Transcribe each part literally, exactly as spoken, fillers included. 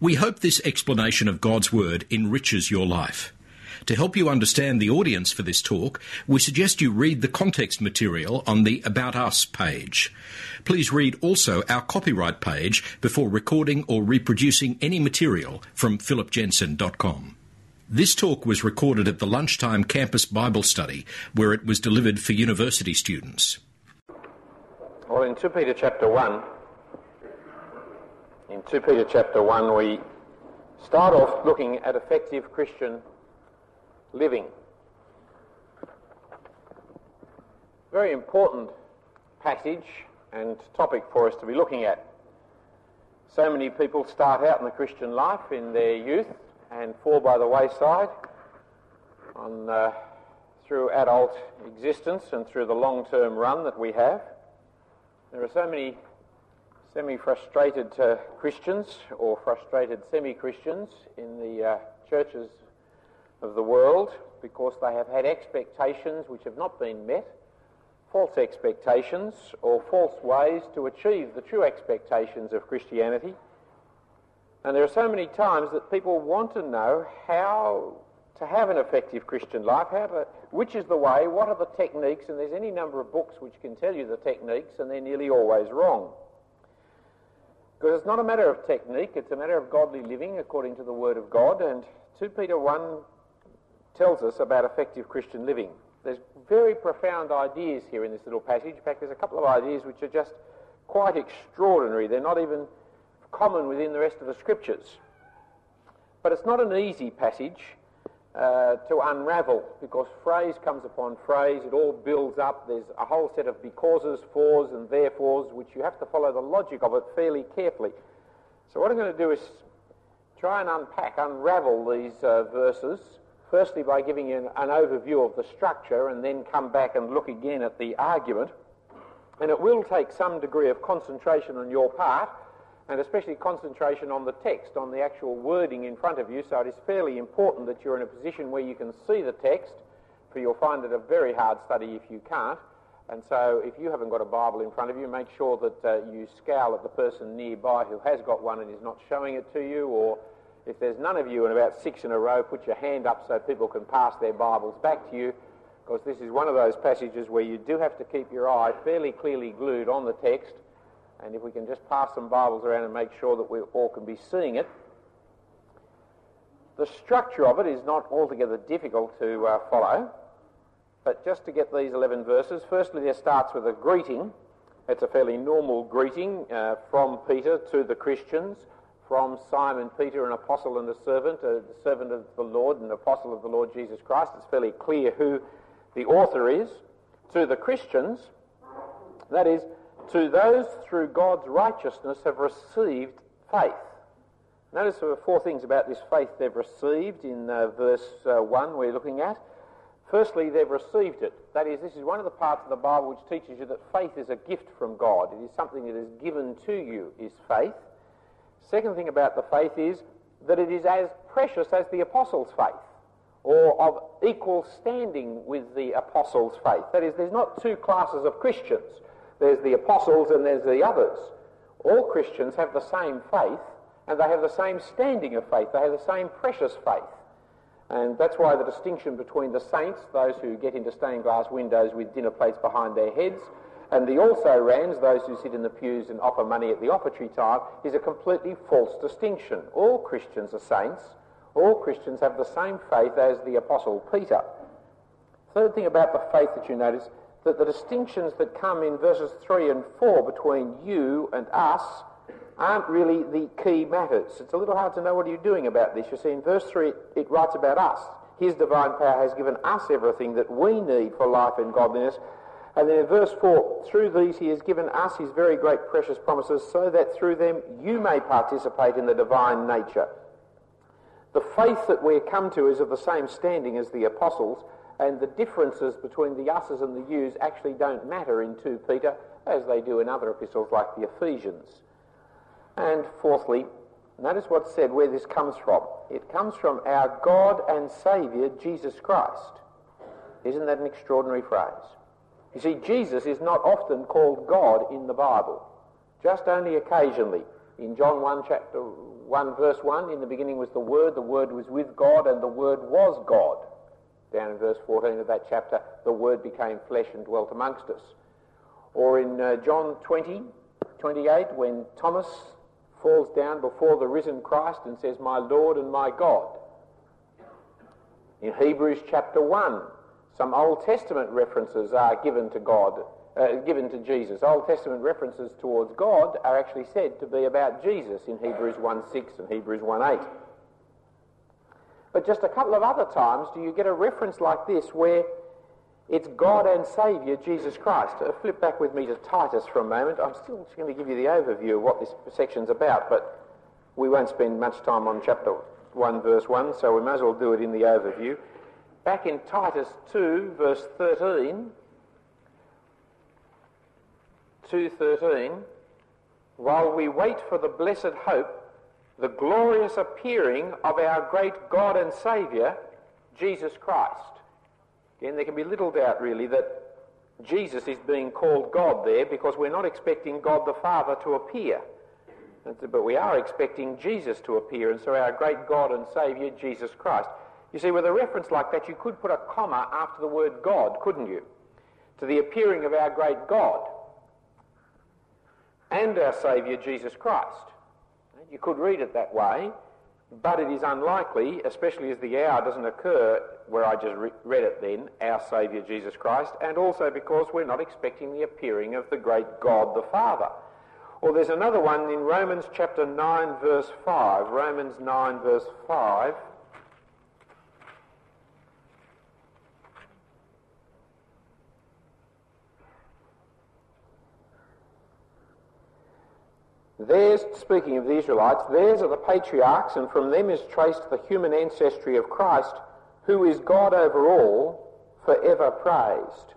We hope this explanation of God's Word enriches your life. To help you understand the audience for this talk, we suggest you read the context material on the About Us page. Please read also our copyright page before recording or reproducing any material from philip jensen dot com. This talk was recorded at the Lunchtime Campus Bible Study, where it was delivered for university students. Well, in Second Peter chapter one, in Second Peter chapter one, we start off looking at effective Christian living. Very important passage and topic for us to be looking at. So many people start out in the Christian life in their youth and fall by the wayside on uh, through adult existence and through the long-term run that we have. There are so many semi-frustrated uh, Christians or frustrated semi-Christians in the uh, churches of the world because they have had expectations which have not been met, false expectations or false ways to achieve the true expectations of Christianity. And there are so many times that people want to know how to have an effective Christian life, how to, which is the way, what are the techniques, and there's any number of books which can tell you the techniques, and they're nearly always wrong. Because it's not a matter of technique, it's a matter of godly living according to the Word of God, and Second Peter one tells us about effective Christian living. There's very profound ideas here in this little passage. In fact, there's a couple of ideas which are just quite extraordinary. They're not even common within the rest of the Scriptures. But it's not an easy passage uh, to unravel, because phrase comes upon phrase, it all builds up. There's a whole set of becauses, fors, and therefores, which you have to follow the logic of it fairly carefully. So what I'm going to do is try and unpack, unravel these uh, verses, firstly by giving you an, an overview of the structure, and then come back and look again at the argument. And it will take some degree of concentration on your part, and especially concentration on the text, on the actual wording in front of you, so it is fairly important that you're in a position where you can see the text, for you'll find it a very hard study if you can't. And so if you haven't got a Bible in front of you, make sure that uh, you scowl at the person nearby who has got one and is not showing it to you, or if there's none of you and about six in a row, put your hand up so people can pass their Bibles back to you, because this is one of those passages where you do have to keep your eye fairly clearly glued on the text. And if we can just pass some Bibles around and make sure that we all can be seeing it. The structure of it is not altogether difficult to uh, follow, but just to get these eleven verses, firstly there starts with a greeting. It's a fairly normal greeting uh, from Peter to the Christians, from Simon Peter, an apostle and a servant, a servant of the Lord and apostle of the Lord Jesus Christ. It's fairly clear who the author is. To the Christians, that is, to those through God's righteousness have received faith. Notice there are four things about this faith they've received in uh, verse uh, one we're looking at. Firstly, they've received it. That is, this is one of the parts of the Bible which teaches you that faith is a gift from God. It is something that is given to you, is faith. Second thing about the faith is that it is as precious as the apostles' faith, or of equal standing with the apostles' faith. That is, there's not two classes of Christians. There's the apostles and there's the others. All Christians have the same faith, and they have the same standing of faith. They have the same precious faith. And that's why the distinction between the saints, those who get into stained glass windows with dinner plates behind their heads, and the also-rans, those who sit in the pews and offer money at the offertory time, is a completely false distinction. All Christians are saints. All Christians have the same faith as the Apostle Peter. Third thing about the faith that you notice, that the distinctions that come in verses three and four between you and us aren't really the key matters. It's a little hard to know what are you doing about this. You see, in verse three, it writes about us. His divine power has given us everything that we need for life and godliness. And then in verse four, through these he has given us his very great precious promises, so that through them you may participate in the divine nature. The faith that we're come to is of the same standing as the apostles, and the differences between the us's and the you's actually don't matter in Second Peter, as they do in other epistles like the Ephesians. And fourthly, notice what's said, where this comes from. It comes from our God and Saviour, Jesus Christ. Isn't that an extraordinary phrase? You see, Jesus is not often called God in the Bible, just only occasionally. In John one, chapter one, verse one, in the beginning was the Word, the Word was with God, and the Word was God. Down in verse fourteen of that chapter, the Word became flesh and dwelt amongst us. Or in uh, John twenty, twenty-eight, when Thomas falls down before the risen Christ and says, "My Lord and my God." In Hebrews chapter one, some Old Testament references are given to God, uh, given to Jesus. Old Testament references towards God are actually said to be about Jesus in Hebrews one six and Hebrews one eight. But just a couple of other times do you get a reference like this where it's God and Saviour, Jesus Christ. Uh, flip back with me to Titus for a moment. I'm still just going to give you the overview of what this section's about, but we won't spend much time on chapter one, verse one, so we may as well do it in the overview. Back in Titus two, verse thirteen, two thirteen, while we wait for the blessed hope, the glorious appearing of our great God and Saviour, Jesus Christ. Again, there can be little doubt really that Jesus is being called God there because we're not expecting God the Father to appear, but we are expecting Jesus to appear, and so our great God and Saviour, Jesus Christ. You see, with a reference like that, you could put a comma after the word God, couldn't you? To the appearing of our great God and our Saviour, Jesus Christ. You could read it that way, but it is unlikely, especially as the hour doesn't occur where I just re- read it then, our Saviour Jesus Christ, and also because we're not expecting the appearing of the great God the Father. Or there's another one in Romans chapter nine, verse five. Romans nine, verse five. Theirs, speaking of the Israelites, theirs are the patriarchs, and from them is traced the human ancestry of Christ, who is God over all, forever praised.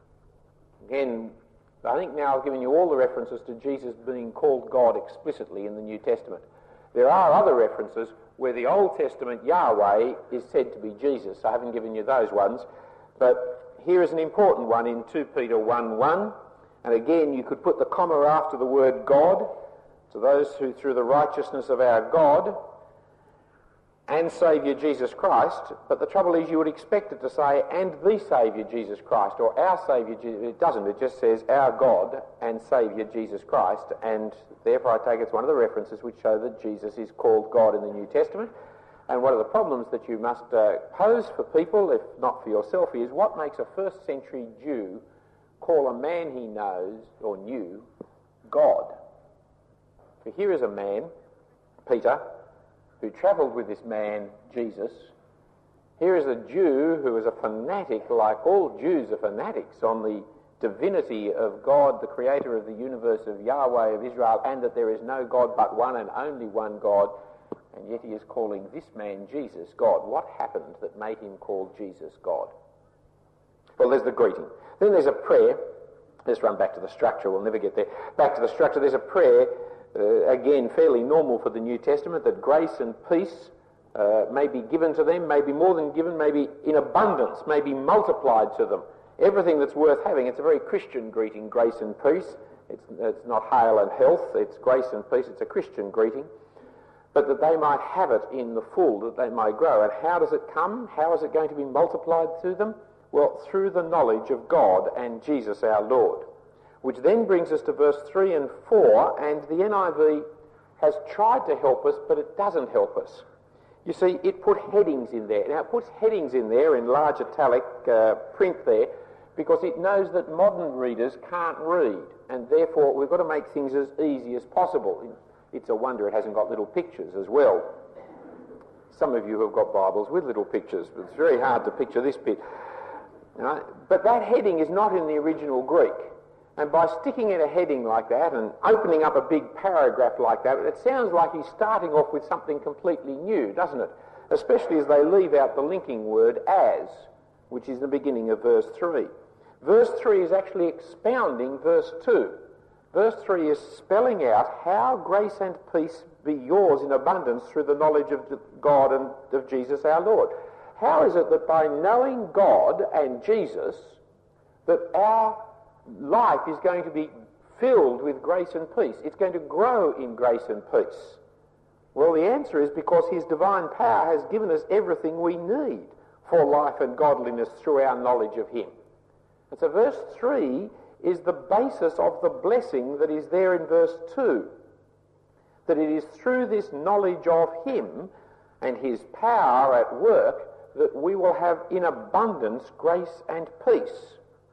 Again, I think now I've given you all the references to Jesus being called God explicitly in the New Testament. There are other references where the Old Testament Yahweh is said to be Jesus. I haven't given you those ones, but here is an important one in two Peter one one, and again you could put the comma after the word God, to those who through the righteousness of our God and Saviour Jesus Christ, but the trouble is you would expect it to say, and the Saviour Jesus Christ, or our Saviour Jesus. It doesn't, it just says our God and Saviour Jesus Christ, and therefore I take it's one of the references which show that Jesus is called God in the New Testament. And one of the problems that you must uh, pose for people, if not for yourself, is what makes a first century Jew call a man he knows or knew God? For here is a man, Peter, who travelled with this man, Jesus. Here is a Jew who is a fanatic, like all Jews are fanatics, on the divinity of God, the creator of the universe, of Yahweh, of Israel, and that there is no God but one and only one God, and yet he is calling this man Jesus God. What happened that made him call Jesus God? Well, there's the greeting. Then there's a prayer. Let's run back to the structure. We'll never get there. Back to the structure. There's a prayer. Uh, again, fairly normal for the New Testament, that grace and peace uh, may be given to them, may be more than given, may be in abundance, may be multiplied to them. Everything that's worth having. It's a very Christian greeting, grace and peace. It's, it's not hail and health, it's grace and peace, it's a Christian greeting. But that they might have it in the full, that they might grow. And how does it come? How is it going to be multiplied to them? Well, through the knowledge of God and Jesus our Lord. Which then brings us to verse three and four, and the N I V has tried to help us, but it doesn't help us. You see, it put headings in there. Now, it puts headings in there in large italic uh, print there, because it knows that modern readers can't read, and therefore we've got to make things as easy as possible. It's a wonder it hasn't got little pictures as well. Some of you have got Bibles with little pictures, but it's very hard to picture this bit. Right? But that heading is not in the original Greek. And by sticking in a heading like that and opening up a big paragraph like that, it sounds like he's starting off with something completely new, doesn't it? Especially as they leave out the linking word as, which is the beginning of verse three. Verse three is actually expounding verse two. Verse three is spelling out how grace and peace be yours in abundance through the knowledge of God and of Jesus our Lord. How is it that by knowing God and Jesus, that our life is going to be filled with grace and peace. It's going to grow in grace and peace. Well, the answer is because his divine power has given us everything we need for life and godliness through our knowledge of him. And so verse three is the basis of the blessing that is there in verse two. That it is through this knowledge of him and his power at work that we will have in abundance grace and peace.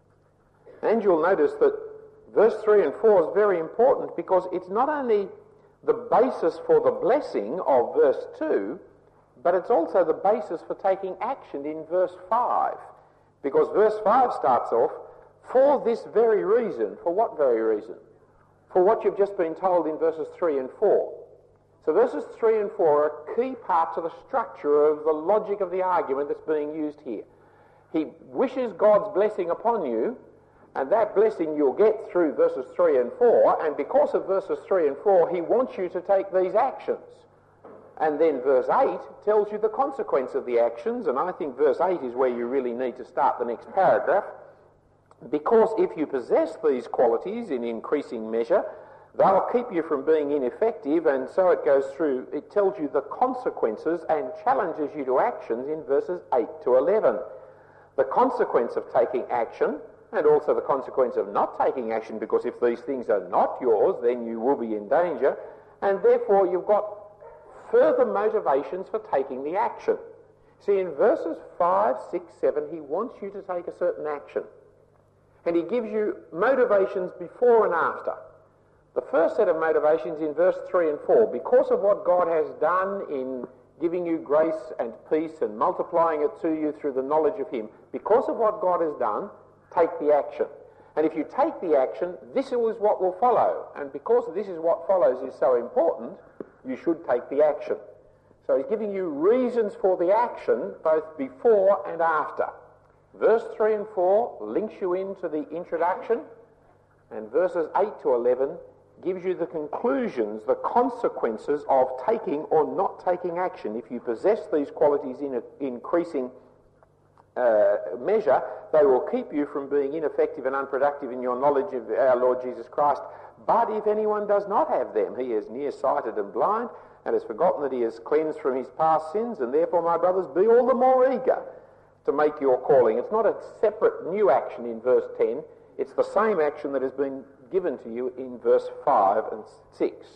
And you'll notice that verse three and four is very important because it's not only the basis for the blessing of verse two, but it's also the basis for taking action in verse five. Because verse five starts off, for this very reason. For what very reason? For what you've just been told in verses three and four. So verses three and four are key parts of the structure of the logic of the argument that's being used here. He wishes God's blessing upon you, and that blessing you'll get through verses three and four, and because of verses three and four, he wants you to take these actions. And then verse eight tells you the consequence of the actions, and I think verse eight is where you really need to start the next paragraph, because if you possess these qualities in increasing measure, they'll keep you from being ineffective, and so it goes through. It tells you the consequences and challenges you to actions in verses eight to eleven. The consequence of taking action, and also the consequence of not taking action, because if these things are not yours, then you will be in danger, and therefore you've got further motivations for taking the action. See, in verses five, six, seven, he wants you to take a certain action. And he gives you motivations before and after. The first set of motivations in verse three and four, because of what God has done in giving you grace and peace and multiplying it to you through the knowledge of him, because of what God has done, take the action. And if you take the action, this is what will follow. And because this is what follows is so important, you should take the action. So he's giving you reasons for the action both before and after. Verse three and four links you into the introduction, and verses eight to eleven gives you the conclusions, the consequences of taking or not taking action. If you possess these qualities in increasing uh, measure, they will keep you from being ineffective and unproductive in your knowledge of our Lord Jesus Christ. But if anyone does not have them, he is nearsighted and blind, and has forgotten that he is cleansed from his past sins, and therefore, my brothers, be all the more eager to make your calling. It's not a separate new action in verse ten. It's the same action that has been given to you in verse five and six.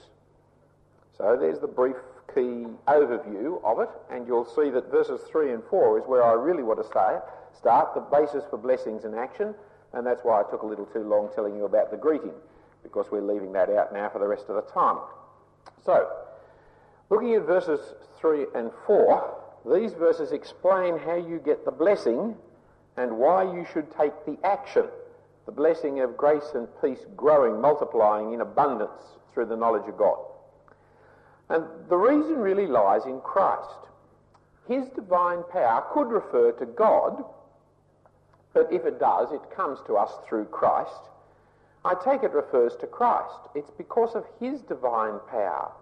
So there's the brief key overview of it, and you'll see that verses three and four is where I really want to stay, start, the basis for blessings and action, and that's why I took a little too long telling you about the greeting, because we're leaving that out now for the rest of the time. So, looking at verses three and four, these verses explain how you get the blessing and why you should take the action. The blessing of grace and peace growing, multiplying in abundance through the knowledge of God. And the reason really lies in Christ. His divine power could refer to God, but if it does, it comes to us through Christ. I take it refers to Christ. It's because of his divine power.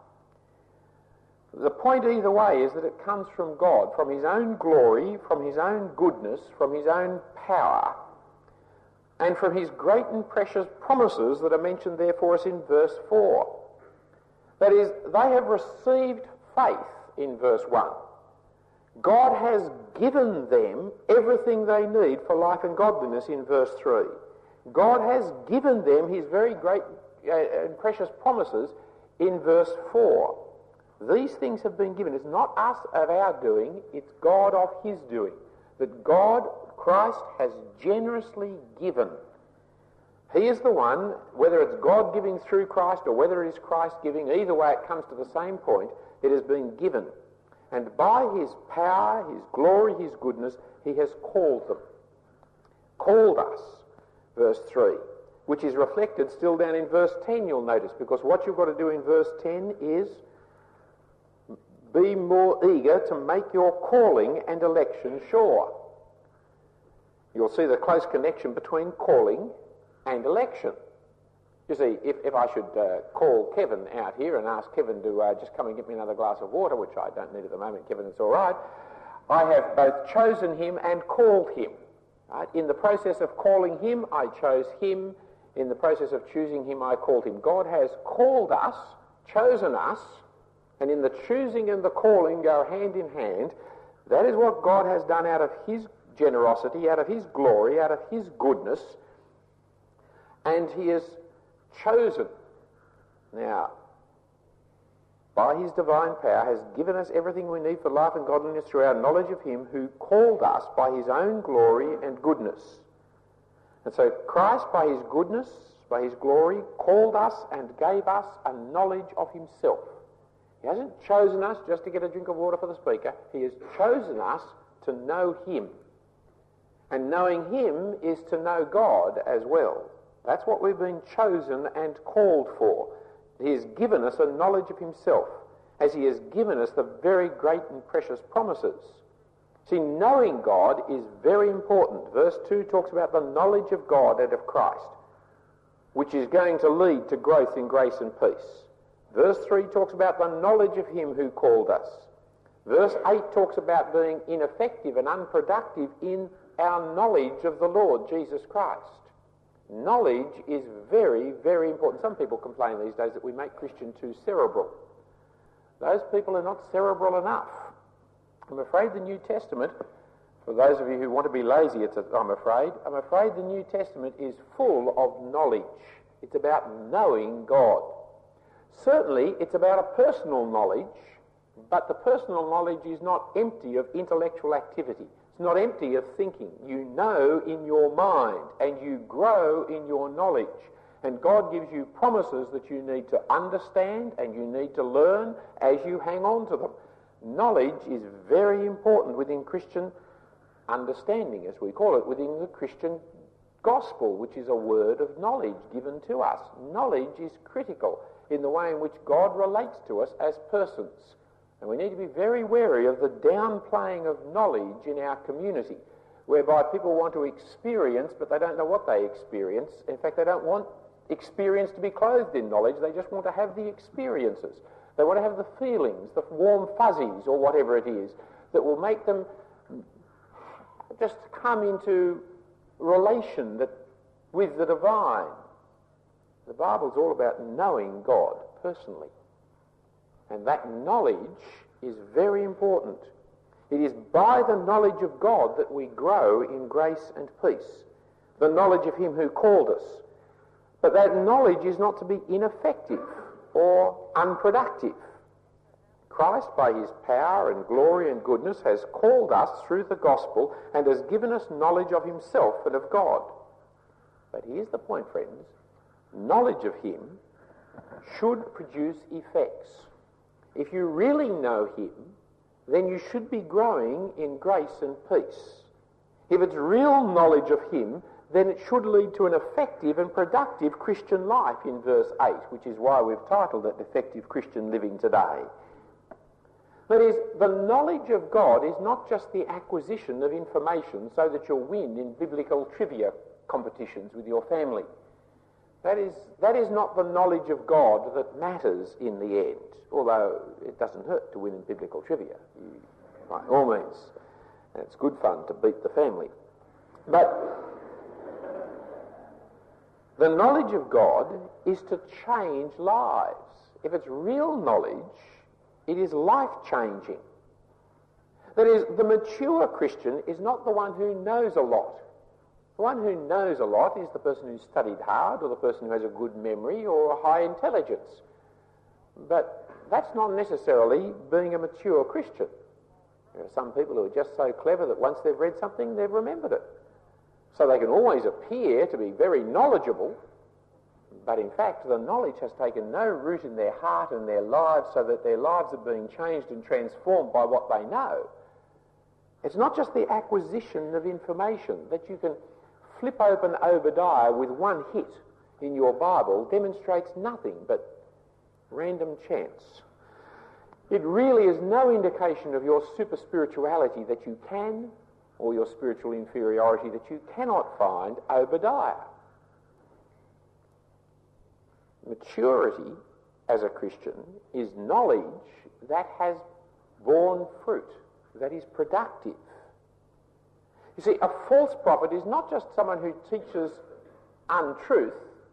The point either way is that it comes from God, from his own glory, from his own goodness, from his own power, and from his great and precious promises that are mentioned there for us in verse four. That is, they have received faith in verse one. God has given them everything they need for life and godliness in verse three. God has given them his very great uh, and precious promises in verse four. These things have been given. It's not us of our doing, it's God of his doing. That God, Christ, has generously given. He is the one, whether it's God giving through Christ or whether it is Christ giving, either way it comes to the same point, it has been given. And by his power, his glory, his goodness, he has called them. Called us, verse three, which is reflected still down in verse ten, you'll notice, because what you've got to do in verse ten is be more eager to make your calling and election sure. You'll see the close connection between calling and election. You see, if, if I should uh, call Kevin out here and ask Kevin to uh, just come and get me another glass of water, which I don't need at the moment, Kevin, it's all right, I have both chosen him and called him. Right? In the process of calling him, I chose him. in the process of choosing him, I called him. God has called us, chosen us, and in the choosing and the calling go hand in hand. That is what God has done out of his generosity, out of his glory, out of his goodness, and he has chosen. Now, by his divine power, has given us everything we need for life and godliness through our knowledge of him who called us by his own glory and goodness. And so Christ, by his goodness, by his glory, called us and gave us a knowledge of himself. He hasn't chosen us just to get a drink of water for the speaker. He has chosen us to know him. And knowing him is to know God as well. That's what we've been chosen and called for. He has given us a knowledge of himself, as he has given us the very great and precious promises. See, knowing God is very important. Verse two talks about the knowledge of God and of Christ, which is going to lead to growth in grace and peace. Verse three talks about the knowledge of him who called us. Verse eight talks about being ineffective and unproductive in our knowledge of the Lord Jesus Christ. Knowledge is very, very important. Some people complain these days that we make Christian too cerebral. Those people are not cerebral enough. I'm afraid the New Testament, for those of you who want to be lazy, it's a, I'm afraid, I'm afraid the New Testament is full of knowledge. It's about knowing God. Certainly, it's about a personal knowledge, but the personal knowledge is not empty of intellectual activity. It's not empty of thinking. You know in your mind, and you grow in your knowledge. And God gives you promises that you need to understand and you need to learn as you hang on to them. Knowledge is very important within Christian understanding, as we call it, within the Christian gospel, which is a word of knowledge given to us. Knowledge is critical in the way in which God relates to us as persons. And we need to be very wary of the downplaying of knowledge in our community, whereby people want to experience, but they don't know what they experience. In fact, they don't want experience to be clothed in knowledge. They just want to have the experiences. They want to have the feelings, the warm fuzzies, or whatever it is, that will make them just come into relation that, with the divine. The Bible's all about knowing God personally. And that knowledge is very important. It is by the knowledge of God that we grow in grace and peace. The knowledge of him who called us. But that knowledge is not to be ineffective or unproductive. Christ, by his power and glory and goodness, has called us through the gospel and has given us knowledge of himself and of God. But here's the point, friends. Knowledge of him should produce effects. If you really know him, then you should be growing in grace and peace. If it's real knowledge of him, then it should lead to an effective and productive Christian life in verse eight, which is why we've titled it Effective Christian Living Today. That is, the knowledge of God is not just the acquisition of information so that you'll win in biblical trivia competitions with your family. That is, that is not the knowledge of God that matters in the end, although it doesn't hurt to win in biblical trivia, by all means. And it's good fun to beat the family. But the knowledge of God is to change lives. If it's real knowledge, it is life-changing. That is, the mature Christian is not the one who knows a lot. The one who knows a lot is the person who's studied hard, or the person who has a good memory or a high intelligence. But that's not necessarily being a mature Christian. There are some people who are just so clever that once they've read something, they've remembered it. So they can always appear to be very knowledgeable, but in fact the knowledge has taken no root in their heart and their lives, so that their lives are being changed and transformed by what they know. It's not just the acquisition of information that you can flip open Obadiah with one hit in your Bible demonstrates nothing but random chance. It really is no indication of your super spirituality that you can, or your spiritual inferiority that you cannot find Obadiah. Maturity as a Christian is knowledge that has borne fruit, that is productive. You see, a false prophet is not just someone who teaches untruth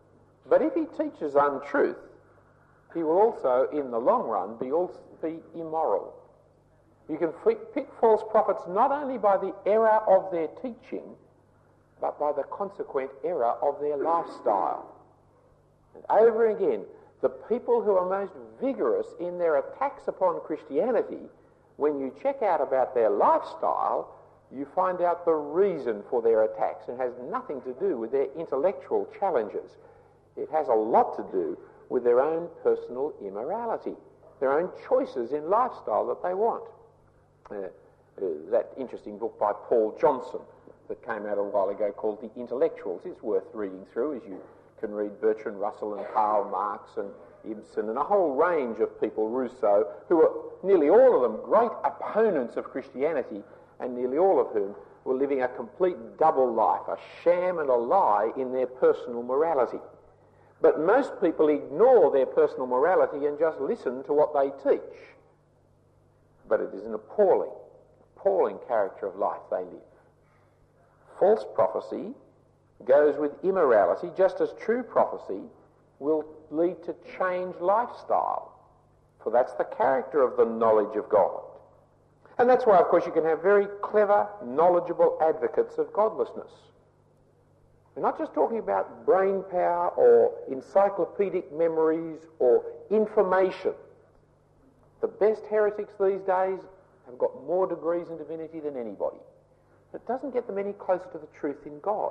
But if he teaches untruth, he will also, in the long run, be, also, be immoral. You can pick false prophets not only by the error of their teaching, but by the consequent error of their lifestyle. And over again, the people who are most vigorous in their attacks upon Christianity, when you check out about their lifestyle, you find out the reason for their attacks. It has nothing to do with their intellectual challenges. It has a lot to do with their own personal immorality, their own choices in lifestyle that they want. Uh, uh, that interesting book by Paul Johnson that came out a while ago called The Intellectuals is worth reading through, as you can read Bertrand Russell and Karl Marx and Ibsen and a whole range of people, Rousseau, who were nearly all of them great opponents of Christianity, and nearly all of whom were living a complete double life, a sham and a lie in their personal morality. But most people ignore their personal morality and just listen to what they teach. But it is an appalling, appalling character of life they live. False prophecy goes with immorality, just as true prophecy will lead to changed lifestyle. For that's the character of the knowledge of God. And that's why, of course, you can have very clever, knowledgeable advocates of godlessness. We're not just talking about brain power or encyclopedic memories or information. The best heretics these days have got more degrees in divinity than anybody. It doesn't get them any closer to the truth in God.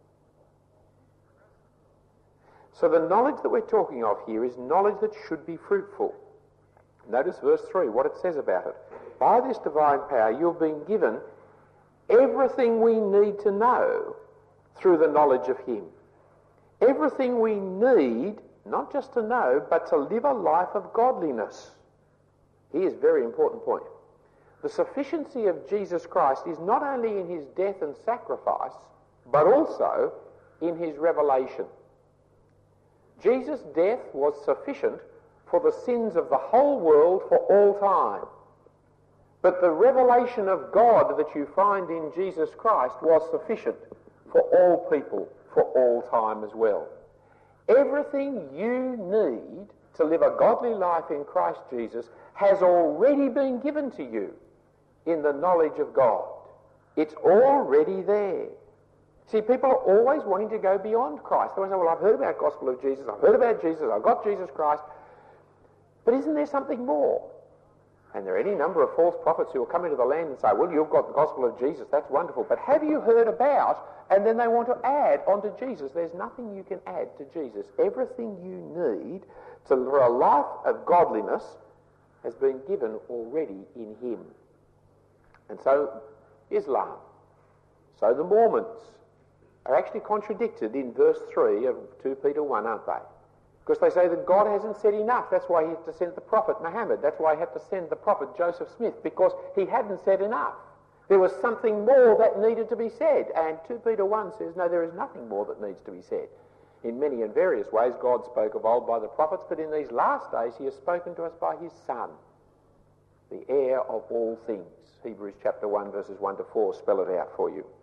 So the knowledge that we're talking of here is knowledge that should be fruitful. Notice verse three, what it says about it. By this divine power you've been given everything we need to know through the knowledge of him. Everything we need, not just to know, but to live a life of godliness. Here's a very important point. The sufficiency of Jesus Christ is not only in his death and sacrifice, but also in his revelation. Jesus' death was sufficient for the sins of the whole world for all time. But the revelation of God that you find in Jesus Christ was sufficient for all people, for all time as well. Everything you need to live a godly life in Christ Jesus has already been given to you in the knowledge of God. It's already there. See, people are always wanting to go beyond Christ. They always say, well, I've heard about the gospel of Jesus, I've heard about Jesus, I've got Jesus Christ, but isn't there something more? And there are any number of false prophets who will come into the land and say, well, you've got the gospel of Jesus, that's wonderful, but have you heard about? And then they want to add onto Jesus. There's nothing you can add to Jesus. Everything you need to live a life of godliness has been given already in him. And so Islam, so the Mormons, are actually contradicted in verse three of Second Peter one, aren't they? Because they say that God hasn't said enough. That's why he had to send the prophet Muhammad. That's why he had to send the prophet Joseph Smith, because he hadn't said enough. There was something more that needed to be said. And Second Peter one says, no, there is nothing more that needs to be said. In many and various ways, God spoke of old by the prophets, but in these last days he has spoken to us by his Son, the heir of all things. Hebrews chapter one, verses one to four spell it out for you.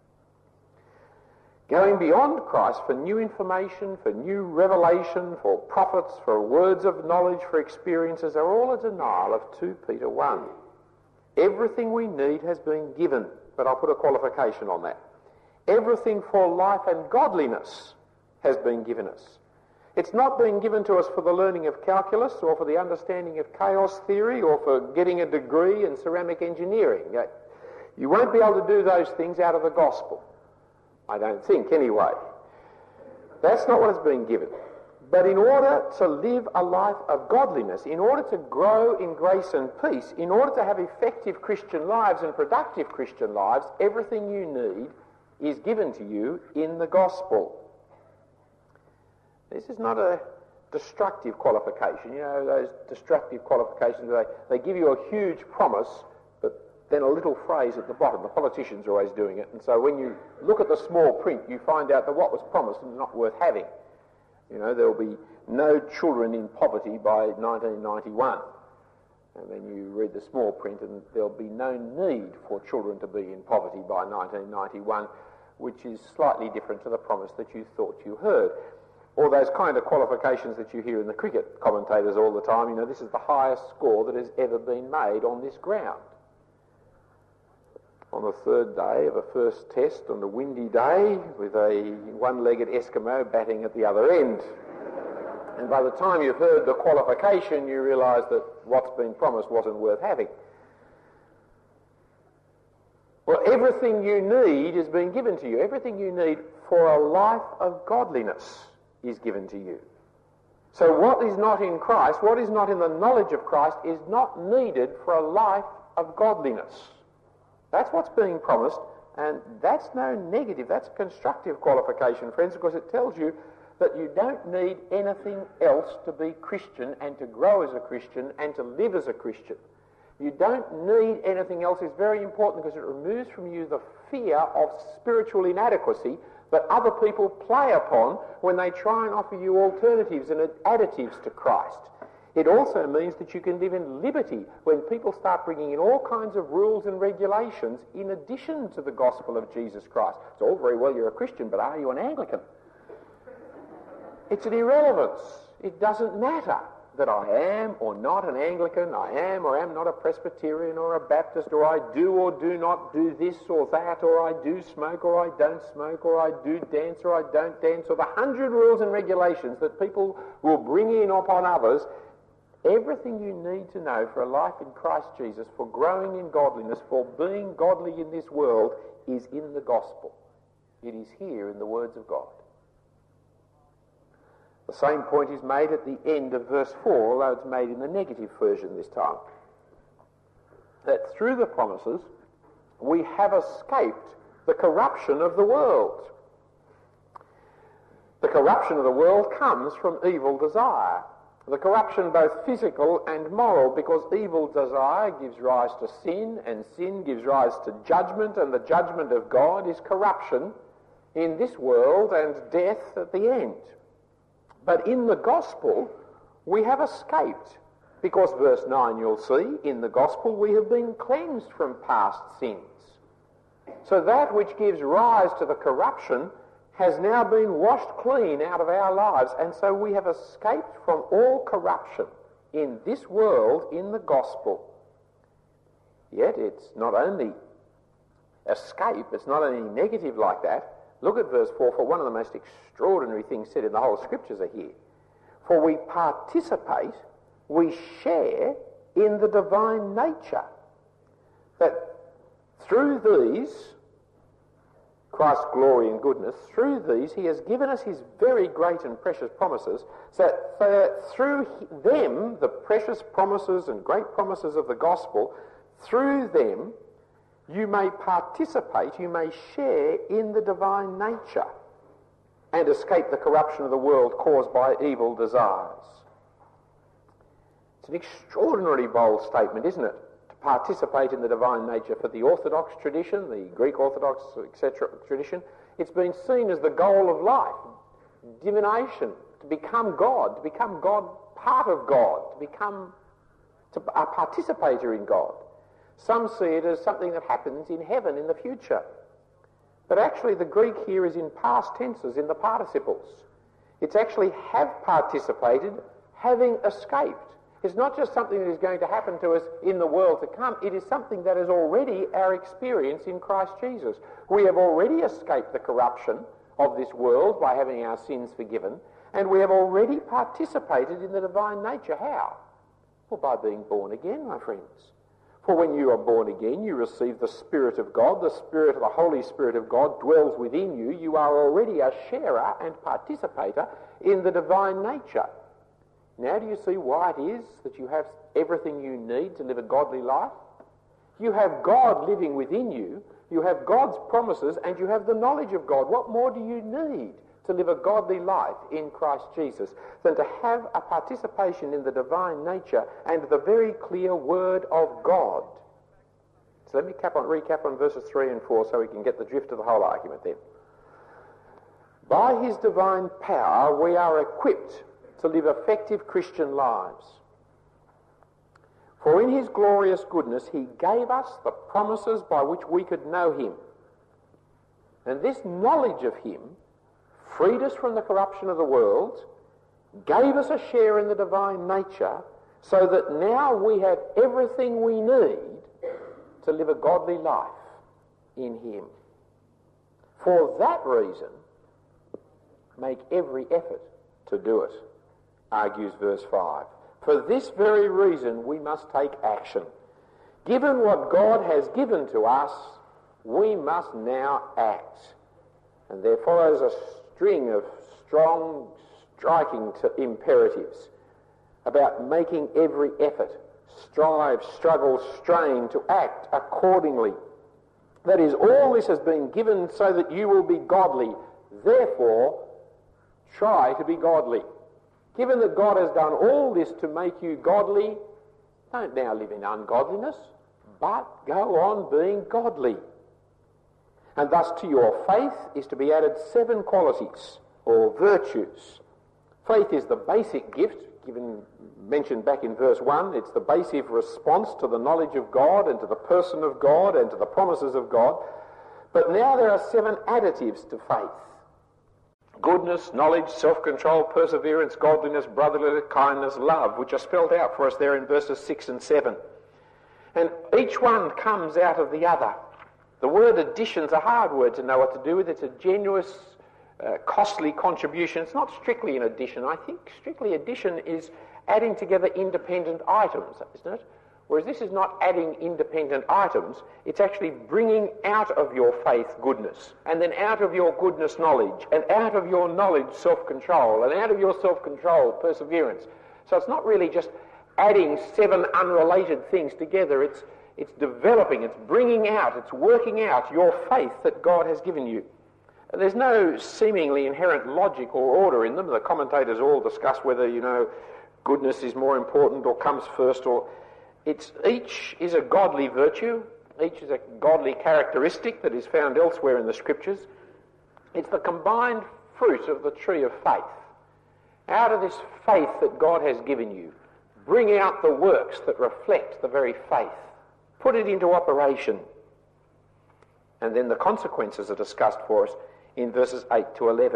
Going beyond Christ for new information, for new revelation, for prophets, for words of knowledge, for experiences, are all a denial of Second Peter one. Everything we need has been given, but I'll put a qualification on that. Everything for life and godliness has been given us. It's not been given to us for the learning of calculus or for the understanding of chaos theory or for getting a degree in ceramic engineering. You won't be able to do those things out of the gospel. I don't think, anyway. That's not what has been given. But in order to live a life of godliness, in order to grow in grace and peace, in order to have effective Christian lives and productive Christian lives, everything you need is given to you in the gospel. This is not a destructive qualification. You know, those destructive qualifications, they, they give you a huge promise, then a little phrase at the bottom. The politicians are always doing it, and so when you look at the small print, you find out that what was promised is not worth having. You know, there will be no children in poverty by nineteen ninety-one. And then you read the small print and there'll be no need for children to be in poverty by nineteen ninety-one, which is slightly different to the promise that you thought you heard. or those kind of qualifications that you hear in the cricket commentators all the time. You know, this is the highest score that has ever been made on this ground. On the third day of a first test on a windy day with a one-legged Eskimo batting at the other end. And by the time you've heard the qualification, you realise that what's been promised wasn't worth having. Well, everything you need is being given to you. Everything you need for a life of godliness is given to you. So what is not in Christ, what is not in the knowledge of Christ, is not needed for a life of godliness. That's what's being promised, and that's no negative, that's constructive qualification, friends, because it tells you that you don't need anything else to be Christian and to grow as a Christian and to live as a Christian. You don't need anything else. It's very important because it removes from you the fear of spiritual inadequacy that other people play upon when they try and offer you alternatives and additives to Christ. It also means that you can live in liberty when people start bringing in all kinds of rules and regulations in addition to the gospel of Jesus Christ. It's all very well you're a Christian, but are you an Anglican? It's an irrelevance. It doesn't matter that I am or not an Anglican, I am or am not a Presbyterian or a Baptist, or I do or do not do this or that, or I do smoke or I don't smoke, or I do dance or I don't dance, or the hundred rules and regulations that people will bring in upon others. Everything you need to know for a life in Christ Jesus, for growing in godliness, for being godly in this world, is in the gospel. It is here in the words of God. The same point is made at the end of verse four, although it's made in the negative version this time. That through the promises we have escaped the corruption of the world. The corruption of the world comes from evil desire. The corruption both physical and moral, because evil desire gives rise to sin, and sin gives rise to judgment, and the judgment of God is corruption in this world and death at the end. But in the gospel, we have escaped, because verse nine you'll see, in the gospel we have been cleansed from past sins. So that which gives rise to the corruption has now been washed clean out of our lives, and so we have escaped from all corruption in this world in the gospel. Yet it's not only escape, it's not only negative like that. Look at verse four, for one of the most extraordinary things said in the whole scriptures are here. For we participate, we share in the divine nature. That through these, Christ's glory and goodness, through these he has given us his very great and precious promises, so that through them, the precious promises and great promises of the gospel, through them you may participate, you may share in the divine nature and escape the corruption of the world caused by evil desires. It's an extraordinarily bold statement, isn't it? To participate in the divine nature. For the Orthodox tradition, the Greek Orthodox, et cetera tradition, it's been seen as the goal of life, divination, to become God, to become God, part of God, to become to, a participator in God. Some see it as something that happens in heaven in the future. But actually the Greek here is in past tenses, in the participles. It's actually have participated, having escaped. It's not just something that is going to happen to us in the world to come. It is something that is already our experience in Christ Jesus. We have already escaped the corruption of this world by having our sins forgiven, and we have already participated in the divine nature. How? Well, by being born again, my friends. For when you are born again, you receive the Spirit of God. The Spirit of the Holy Spirit of God dwells within you. You are already a sharer and participator in the divine nature. Now do you see why it is that you have everything you need to live a godly life? You have God living within you, you have God's promises, and you have the knowledge of God. What more do you need to live a godly life in Christ Jesus than to have a participation in the divine nature and the very clear word of God? So let me cap on, recap on verses three and four so we can get the drift of the whole argument then. By his divine power we are equipped to live effective Christian lives. For in his glorious goodness he gave us the promises by which we could know him. And this knowledge of him freed us from the corruption of the world, gave us a share in the divine nature, so that now we have everything we need to live a godly life in him. For that reason, make every effort to do it, argues verse five. For this very reason we must take action. Given what God has given to us, we must now act. And there follows a string of strong, striking to imperatives about making every effort, strive, struggle, strain to act accordingly. That is, all this has been given so that you will be godly. Therefore, try to be godly. Given that God has done all this to make you godly, don't now live in ungodliness, but go on being godly. And thus to your faith is to be added seven qualities or virtues. Faith is the basic gift, given mentioned back in verse one. It's the basic response to the knowledge of God and to the person of God and to the promises of God. But now there are seven additives to faith. Goodness, knowledge, self-control, perseverance, godliness, brotherly kindness, love, which are spelled out for us there in verses six and seven. And each one comes out of the other. The word addition's a hard word to know what to do with. It's a genuine, uh, costly contribution. It's not strictly an addition. I think strictly addition is adding together independent items, isn't it? Whereas this is not adding independent items, it's actually bringing out of your faith goodness, and then out of your goodness knowledge, and out of your knowledge self-control, and out of your self-control perseverance. So it's not really just adding seven unrelated things together. It's it's developing, it's bringing out, it's working out your faith that God has given you. There's no seemingly inherent logic or order in them. The commentators all discuss whether, you know, goodness is more important or comes first, or it's each is a godly virtue, each is a godly characteristic that is found elsewhere in the Scriptures. It's the combined fruit of the tree of faith. Out of this faith that God has given you, bring out the works that reflect the very faith. Put it into operation. And then the consequences are discussed for us in verses eight to eleven.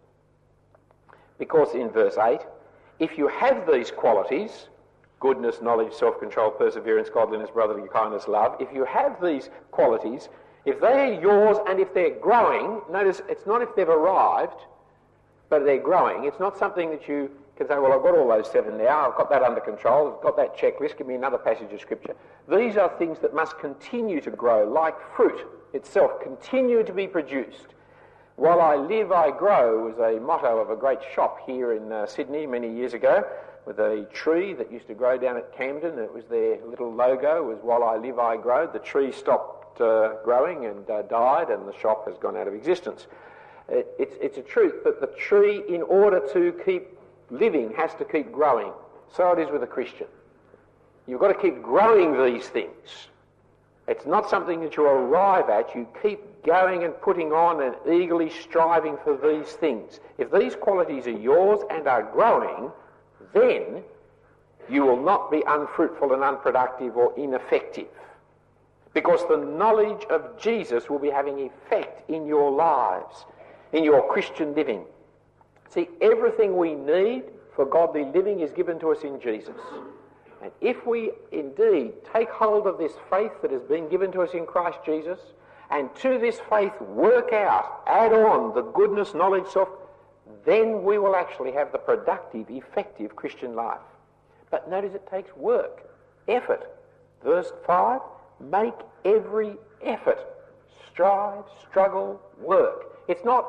Because in verse eight, if you have these qualities, goodness, knowledge, self-control, perseverance, godliness, brotherly kindness, love, if you have these qualities, if they are yours and if they're growing, notice it's not if they've arrived, but they're growing. It's not something that you can say, well, I've got all those seven now, I've got that under control, I've got that checklist, give me another passage of Scripture. These are things that must continue to grow, like fruit itself, continue to be produced. While I live, I grow was a motto of a great shop here in uh, Sydney many years ago, with a tree that used to grow down at Camden. It was their little logo, was while I live, I grow. The tree stopped uh, growing and uh, died, and the shop has gone out of existence. It, it's, it's a truth, but the tree, in order to keep living, has to keep growing. So it is with a Christian. You've got to keep growing these things. It's not something that you arrive at. You keep going and putting on and eagerly striving for these things. If these qualities are yours and are growing, then you will not be unfruitful and unproductive or ineffective, because the knowledge of Jesus will be having effect in your lives, in your Christian living. See, everything we need for godly living is given to us in Jesus. And if we indeed take hold of this faith that has been given to us in Christ Jesus, and to this faith work out, add on the goodness, knowledge, self, then we will actually have the productive, effective Christian life. But notice it takes work, effort. Verse five, make every effort. Strive, struggle, work. It's not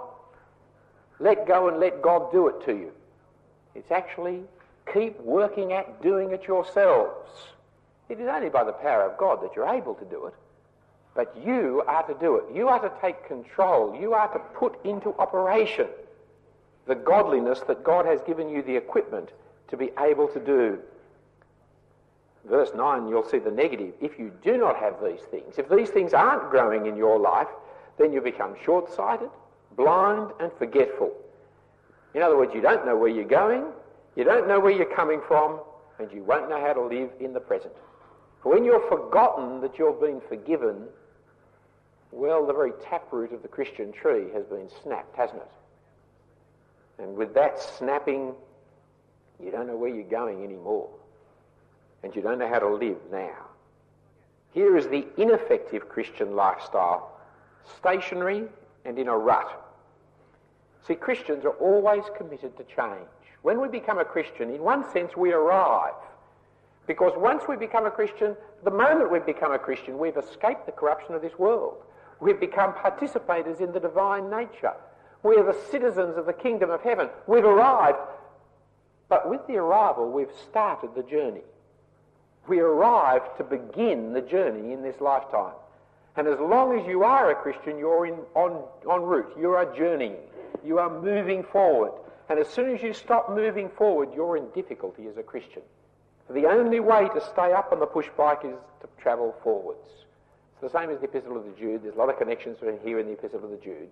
let go and let God do it to you. It's actually keep working at doing it yourselves. It is only by the power of God that you're able to do it. But you are to do it. You are to take control. You are to put into operation the godliness that God has given you the equipment to be able to do. Verse nine, you'll see the negative. If you do not have these things, if these things aren't growing in your life, then you become short-sighted, blind, and forgetful. In other words, you don't know where you're going, you don't know where you're coming from, and you won't know how to live in the present. For when you're forgotten that you've been forgiven, well, the very taproot of the Christian tree has been snapped, hasn't it? And with that snapping, you don't know where you're going anymore. And you don't know how to live now. Here is the ineffective Christian lifestyle, stationary and in a rut. See, Christians are always committed to change. When we become a Christian, in one sense we arrive. Because once we become a Christian, the moment we become a Christian, we've escaped the corruption of this world. We've become participators in the divine nature. We are the citizens of the kingdom of heaven. We've arrived. But with the arrival, we've started the journey. We arrive to begin the journey in this lifetime. And as long as you are a Christian, you're in, on, en route. You are journeying. You are moving forward. And as soon as you stop moving forward, you're in difficulty as a Christian. The only way to stay up on the push bike is to travel forwards. It's the same as the Epistle of the Jude. There's a lot of connections here in the Epistle of the Jude.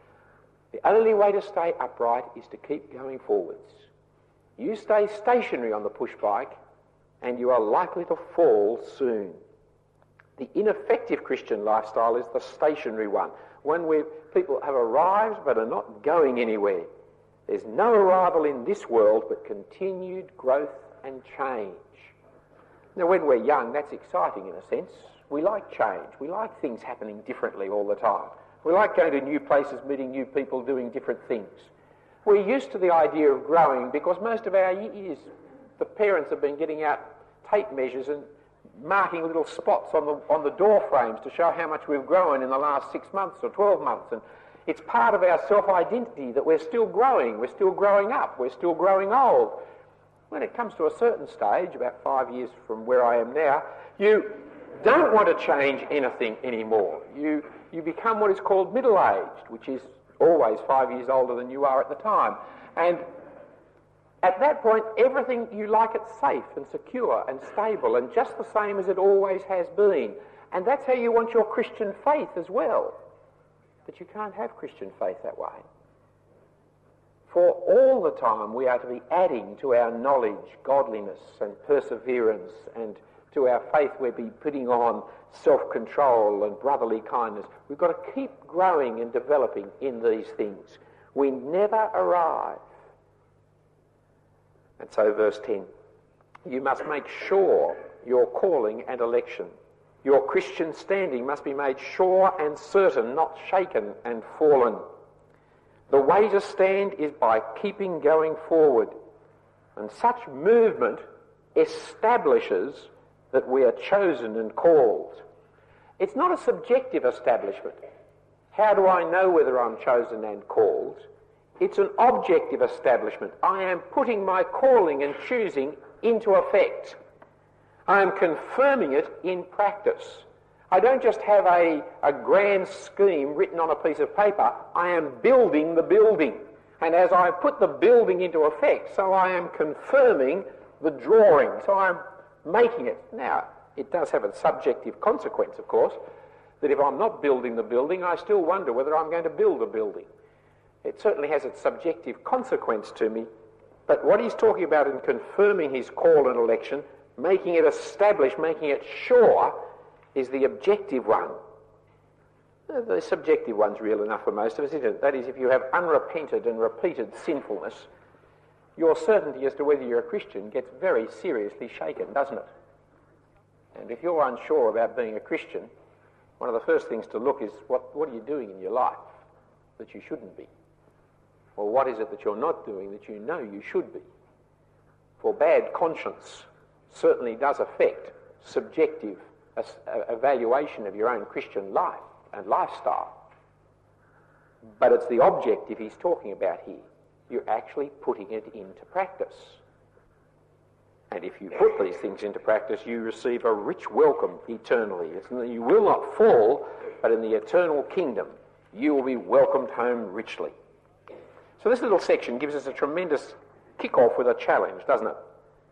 The only way to stay upright is to keep going forwards. You stay stationary on the push bike and you are likely to fall soon. The ineffective Christian lifestyle is the stationary one, one where people have arrived but are not going anywhere. There's no arrival in this world but continued growth and change. Now, when we're young, that's exciting in a sense. We like change. We like things happening differently all the time. We like going to new places, meeting new people, doing different things. We're used to the idea of growing because most of our years, the parents have been getting out tape measures and marking little spots on the on the door frames to show how much we've grown in the last six months or twelve months. And it's part of our self-identity that we're still growing. We're still growing up. We're still growing old. When it comes to a certain stage, about five years from where I am now, you don't want to change anything anymore. You you become what is called middle-aged, which is always five years older than you are at the time. And at that point, everything, you like it safe and secure and stable and just the same as it always has been. And that's how you want your Christian faith as well. But you can't have Christian faith that way. For all the time we are to be adding to our knowledge, godliness and perseverance, and to our faith we'll be putting on self-control and brotherly kindness. We've got to keep growing and developing in these things. We never arrive. And so verse ten, you must make sure your calling and election. Your Christian standing must be made sure and certain, not shaken and fallen. The way to stand is by keeping going forward. And such movement establishes that we are chosen and called. It's not a subjective establishment. How do I know whether I'm chosen and called? It's an objective establishment. I am putting my calling and choosing into effect. I am confirming it in practice. I don't just have a, a grand scheme written on a piece of paper. I am building the building. And as I put the building into effect, so I am confirming the drawing. So I'm making it. Now, it does have a subjective consequence, of course, that if I'm not building the building, I still wonder whether I'm going to build a building. It certainly has its subjective consequence to me. But what he's talking about in confirming his call and election, making it established, making it sure, is the objective one. The subjective one's real enough for most of us, isn't it? That is, if you have unrepented and repeated sinfulness, your certainty as to whether you're a Christian gets very seriously shaken, doesn't it? And if you're unsure about being a Christian, one of the first things to look is what, what are you doing in your life that you shouldn't be? Or what is it that you're not doing that you know you should be? For bad conscience certainly does affect subjective evaluation of your own Christian life and lifestyle. But it's the objective he's talking about here. You're actually putting it into practice. And if you put these things into practice, you receive a rich welcome eternally. It's, you will not fall, but in the eternal kingdom, you will be welcomed home richly. So this little section gives us a tremendous kick-off with a challenge, doesn't it?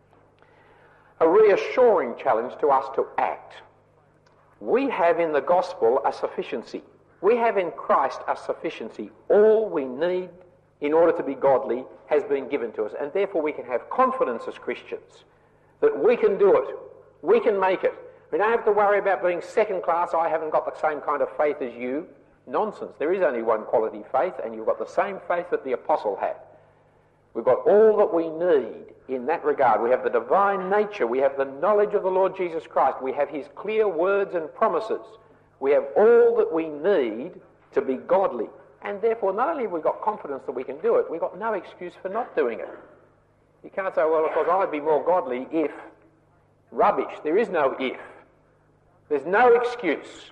A reassuring challenge to us to act. We have in the gospel a sufficiency. We have in Christ a sufficiency. All we need in order to be godly has been given to us, and therefore we can have confidence as Christians that we can do it. We can make it. We don't have to worry about being second class. I haven't got the same kind of faith as you. Nonsense. There is only one quality faith, and you've got the same faith that the apostle had. We've got all that we need in that regard. We have the divine nature. We have the knowledge of the Lord Jesus Christ. We have his clear words and promises. We have all that we need to be godly. And therefore, not only have we got confidence that we can do it, we've got no excuse for not doing it. You can't say, well, of course, I'd be more godly if... Rubbish. There is no if. There's no excuse.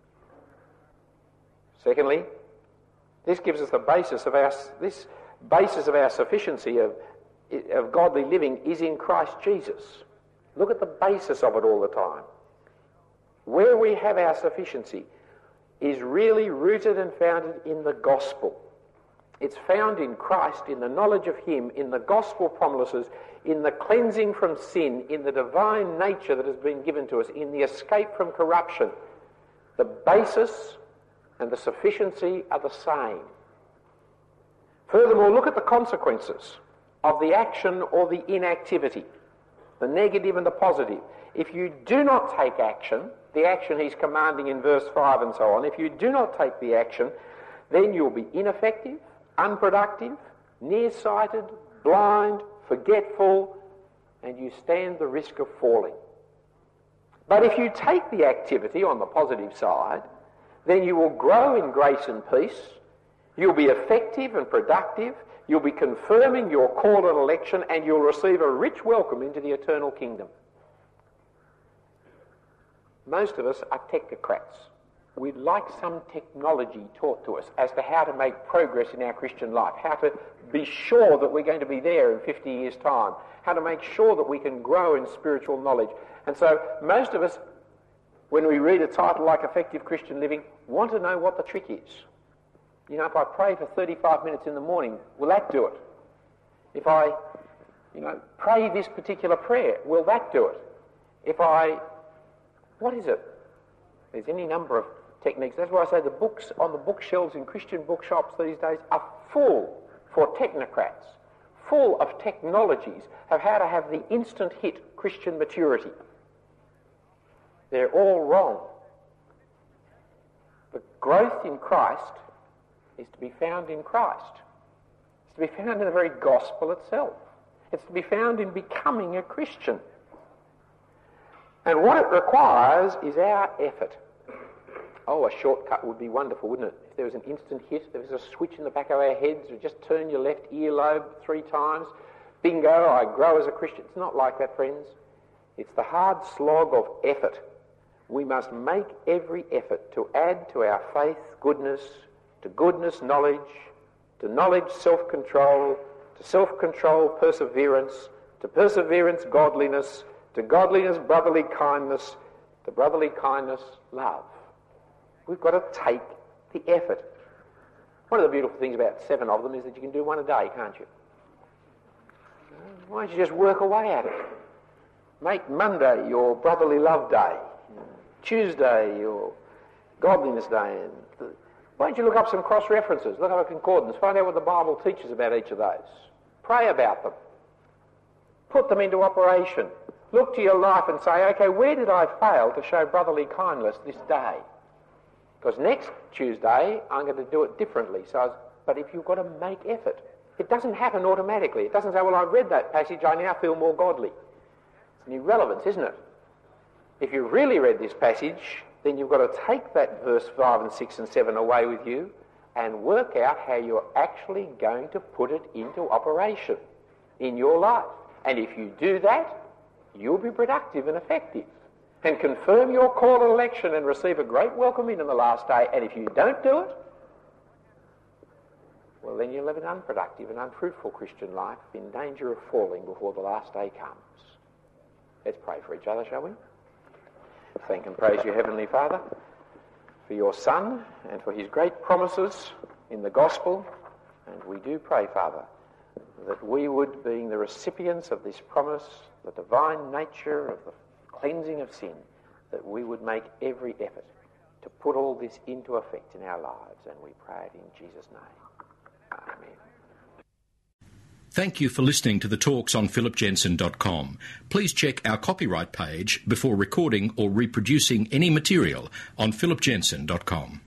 Secondly, this gives us the basis of our... This basis of our sufficiency of, of godly living is in Christ Jesus. Look at the basis of it all the time. Where we have our sufficiency is really rooted and founded in the gospel. It's found in Christ, in the knowledge of him, in the gospel promises, in the cleansing from sin, in the divine nature that has been given to us, in the escape from corruption. The basis and the sufficiency are the same. Furthermore, look at the consequences of the action or the inactivity, the negative and the positive. If you do not take action, the action he's commanding in verse five and so on, if you do not take the action, then you'll be ineffective, unproductive, nearsighted, blind, forgetful, and you stand the risk of falling. But if you take the activity on the positive side, then you will grow in grace and peace, you'll be effective and productive, you'll be confirming your call and election, and you'll receive a rich welcome into the eternal kingdom. Most of us are technocrats. We'd like some technology taught to us as to how to make progress in our Christian life, how to be sure that we're going to be there in fifty years' time, how to make sure that we can grow in spiritual knowledge. And so most of us, when we read a title like Effective Christian Living, want to know what the trick is. You know, if I pray for thirty-five minutes in the morning, will that do it? If I, you know, pray this particular prayer, will that do it? If I, what is it? There's any number of techniques. That's why I say the books on the bookshelves in Christian bookshops these days are full, for technocrats, full of technologies of how to have the instant hit Christian maturity. They're all wrong. The growth in Christ is to be found in Christ. It's to be found in the very gospel itself. It's to be found in becoming a Christian. And what it requires is our effort. Oh, a shortcut would be wonderful, wouldn't it? If there was an instant hit, there was a switch in the back of our heads, or just turn your left earlobe three times, bingo, I grow as a Christian. It's not like that, friends. It's the hard slog of effort. We must make every effort to add to our faith goodness, to goodness knowledge, to knowledge self-control, to self-control perseverance, to perseverance godliness, to godliness brotherly kindness, to brotherly kindness love. We've got to take the effort. One of the beautiful things about seven of them is that you can do one a day, can't you? Why don't you just work away at it? Make Monday your brotherly love day, Tuesday your godliness day, and why don't you look up some cross-references, look up a concordance, find out what the Bible teaches about each of those. Pray about them. Put them into operation. Look to your life and say, okay, where did I fail to show brotherly kindness this day? Because next Tuesday, I'm going to do it differently. So, I was, but if you've got to make effort, it doesn't happen automatically. It doesn't say, well, I've read that passage, I now feel more godly. It's an irrelevance, isn't it? If you've really read this passage, then you've got to take that verse five and six and seven away with you and work out how you're actually going to put it into operation in your life. And if you do that, you'll be productive and effective and confirm your call and election and receive a great welcome in on the last day. And if you don't do it, well, then you'll live an unproductive and unfruitful Christian life in danger of falling before the last day comes. Let's pray for each other, shall we? Thank and praise you, Heavenly Father, for your Son and for his great promises in the gospel. And we do pray, Father, that we would, being the recipients of this promise, the divine nature of the cleansing of sin, that we would make every effort to put all this into effect in our lives. And we pray it in Jesus' name. Amen. Thank you for listening to the talks on philip jensen dot com. Please check our copyright page before recording or reproducing any material on philip jensen dot com.